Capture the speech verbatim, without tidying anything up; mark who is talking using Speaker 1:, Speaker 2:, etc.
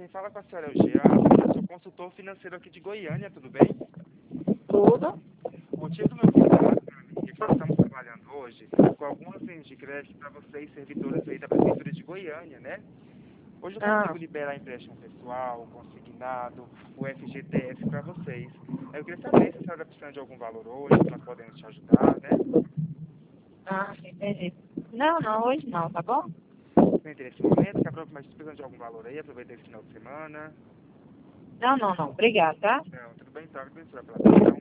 Speaker 1: quem fala com a senhora é o Jean, eu sou consultor financeiro aqui de Goiânia, tudo bem?
Speaker 2: Tudo.
Speaker 1: O motivo do meu contato, meu amigo, é que nós estamos trabalhando hoje com algumas linhas de crédito para vocês, servidores aí da Prefeitura de Goiânia, né? Hoje eu consigo
Speaker 2: Ah,
Speaker 1: liberar empréstimo pessoal, consignado, o F G T S para vocês. Eu queria saber se a senhora está precisando de algum valor hoje, se nós podemos te ajudar, né?
Speaker 2: ah, entendi. Não, não, hoje não, tá bom?
Speaker 1: Tem interesse no momento, que mas precisando de algum valor aí, aproveita esse final de semana.
Speaker 2: Não, não, não. Obrigada, tá?
Speaker 1: Não, tudo bem, então, abençoe pela atenção.